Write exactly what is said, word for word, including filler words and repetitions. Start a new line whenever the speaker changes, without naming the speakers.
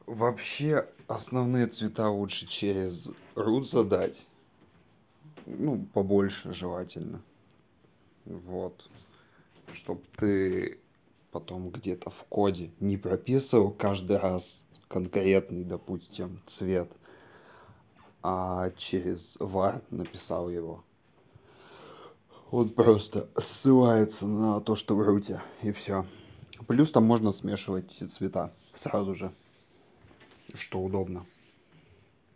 Вообще, основные цвета лучше через root задать. Ну, побольше желательно. Вот. Чтоб ты потом где-то в коде не прописывал каждый раз конкретный, допустим, цвет, а через var написал его. Он просто ссылается на то, что в руте, и все. Плюс там можно смешивать эти цвета сразу же, что удобно.